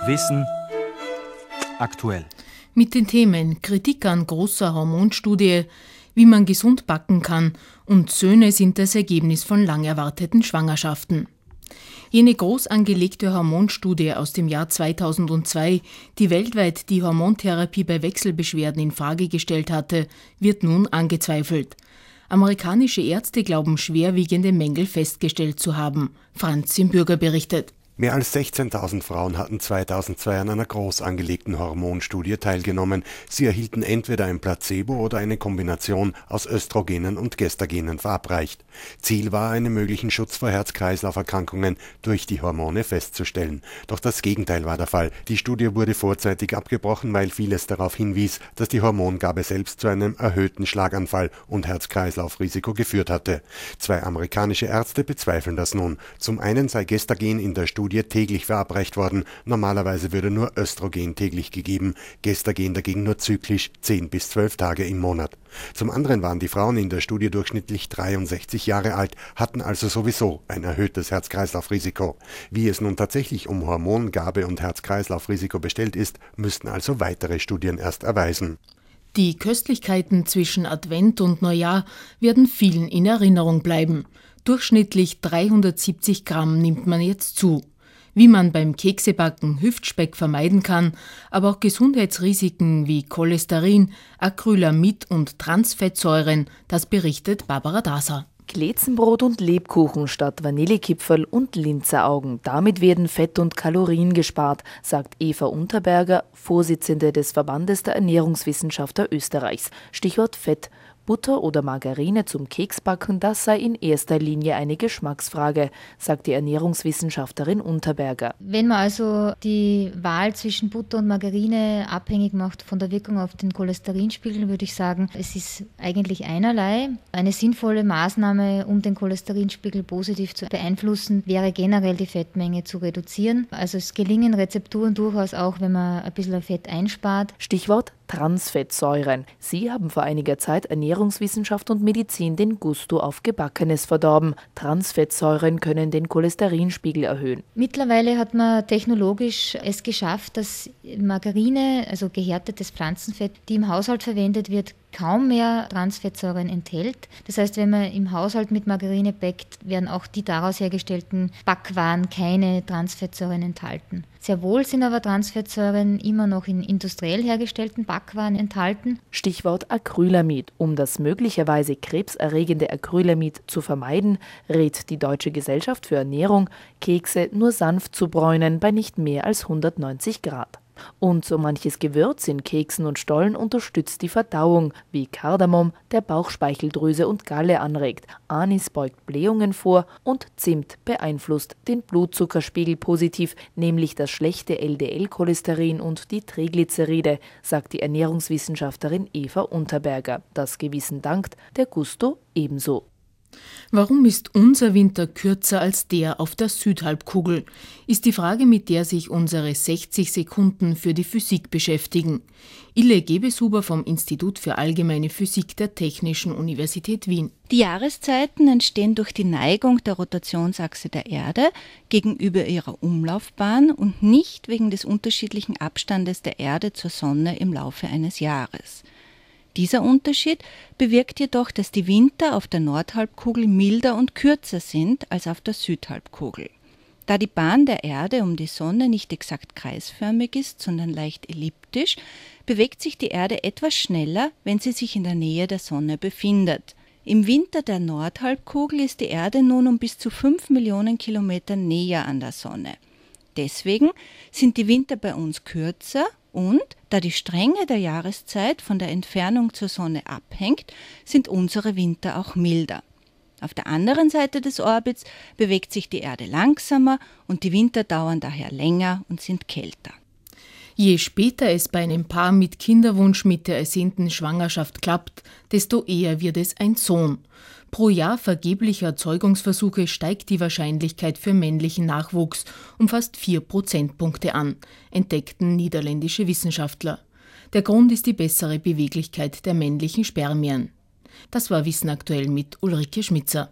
Wissen aktuell. Mit den Themen Kritik an großer Hormonstudie, wie man gesund backen kann und Söhne sind das Ergebnis von lang erwarteten Schwangerschaften. Jene groß angelegte Hormonstudie aus dem Jahr 2002, die weltweit die Hormontherapie bei Wechselbeschwerden in Frage gestellt hatte, wird nun angezweifelt. Amerikanische Ärzte glauben, schwerwiegende Mängel festgestellt zu haben. Franz Simbürger berichtet. Mehr als 16.000 Frauen hatten 2002 an einer groß angelegten Hormonstudie teilgenommen. Sie erhielten entweder ein Placebo oder eine Kombination aus Östrogenen und Gestagenen verabreicht. Ziel war, einen möglichen Schutz vor Herz-Kreislauf-Erkrankungen durch die Hormone festzustellen. Doch das Gegenteil war der Fall. Die Studie wurde vorzeitig abgebrochen, weil vieles darauf hinwies, dass die Hormongabe selbst zu einem erhöhten Schlaganfall und Herz-Kreislauf-Risiko geführt hatte. 2 amerikanische Ärzte bezweifeln das nun. Zum einen sei Gestagen in der Studie täglich verabreicht worden. Normalerweise würde nur Östrogen täglich gegeben, Gestagen dagegen nur zyklisch 10 bis 12 Tage im Monat. Zum anderen waren die Frauen in der Studie durchschnittlich 63 Jahre alt, hatten also sowieso ein erhöhtes Herz-Kreislauf-Risiko. Wie es nun tatsächlich um Hormongabe und Herz-Kreislauf-Risiko bestellt ist, müssten also weitere Studien erst erweisen. Die Köstlichkeiten zwischen Advent und Neujahr werden vielen in Erinnerung bleiben. Durchschnittlich 370 Gramm nimmt man jetzt zu. Wie man beim Keksebacken Hüftspeck vermeiden kann, aber auch Gesundheitsrisiken wie Cholesterin, Acrylamid und Transfettsäuren, das berichtet Barbara Daser. Glätzenbrot und Lebkuchen statt Vanillekipferl und Linzeraugen. Damit werden Fett und Kalorien gespart, sagt Eva Unterberger, Vorsitzende des Verbandes der Ernährungswissenschaftler Österreichs. Stichwort Fett. Butter oder Margarine zum Keksbacken, das sei in erster Linie eine Geschmacksfrage, sagt die Ernährungswissenschaftlerin Unterberger. Wenn man also die Wahl zwischen Butter und Margarine abhängig macht von der Wirkung auf den Cholesterinspiegel, würde ich sagen, es ist eigentlich einerlei. Eine sinnvolle Maßnahme, um den Cholesterinspiegel positiv zu beeinflussen, wäre generell die Fettmenge zu reduzieren. Also es gelingen Rezepturen durchaus auch, wenn man ein bisschen Fett einspart. Stichwort Transfettsäuren. Sie haben vor einiger Zeit Ernährungswissenschaft und Medizin den Gusto auf Gebackenes verdorben. Transfettsäuren können den Cholesterinspiegel erhöhen. Mittlerweile hat man technologisch es geschafft, dass Margarine, also gehärtetes Pflanzenfett, die im Haushalt verwendet wird, kaum mehr Transfettsäuren enthält. Das heißt, wenn man im Haushalt mit Margarine backt, werden auch die daraus hergestellten Backwaren keine Transfettsäuren enthalten. Sehr wohl sind aber Transfettsäuren immer noch in industriell hergestellten Backwaren enthalten. Stichwort Acrylamid. Um das möglicherweise krebserregende Acrylamid zu vermeiden, rät die Deutsche Gesellschaft für Ernährung, Kekse nur sanft zu bräunen bei nicht mehr als 190 Grad. Und so manches Gewürz in Keksen und Stollen unterstützt die Verdauung, wie Kardamom, der Bauchspeicheldrüse und Galle anregt. Anis beugt Blähungen vor und Zimt beeinflusst den Blutzuckerspiegel positiv, nämlich das schlechte LDL-Cholesterin und die Triglyceride, sagt die Ernährungswissenschaftlerin Eva Unterberger. Das Gewissen dankt, der Gusto ebenso. Warum ist unser Winter kürzer als der auf der Südhalbkugel? Ist die Frage, mit der sich unsere 60 Sekunden für die Physik beschäftigen. Ille Gebeshuber vom Institut für Allgemeine Physik der Technischen Universität Wien. Die Jahreszeiten entstehen durch die Neigung der Rotationsachse der Erde gegenüber ihrer Umlaufbahn und nicht wegen des unterschiedlichen Abstandes der Erde zur Sonne im Laufe eines Jahres. Dieser Unterschied bewirkt jedoch, dass die Winter auf der Nordhalbkugel milder und kürzer sind als auf der Südhalbkugel. Da die Bahn der Erde um die Sonne nicht exakt kreisförmig ist, sondern leicht elliptisch, bewegt sich die Erde etwas schneller, wenn sie sich in der Nähe der Sonne befindet. Im Winter der Nordhalbkugel ist die Erde nun um bis zu 5 Millionen Kilometer näher an der Sonne. Deswegen sind die Winter bei uns kürzer und, da die Strenge der Jahreszeit von der Entfernung zur Sonne abhängt, sind unsere Winter auch milder. Auf der anderen Seite des Orbits bewegt sich die Erde langsamer und die Winter dauern daher länger und sind kälter. Je später es bei einem Paar mit Kinderwunsch mit der ersehnten Schwangerschaft klappt, desto eher wird es ein Sohn. Pro Jahr vergeblicher Zeugungsversuche steigt die Wahrscheinlichkeit für männlichen Nachwuchs um fast 4 Prozentpunkte an, entdeckten niederländische Wissenschaftler. Der Grund ist die bessere Beweglichkeit der männlichen Spermien. Das war Wissen aktuell mit Ulrike Schmitzer.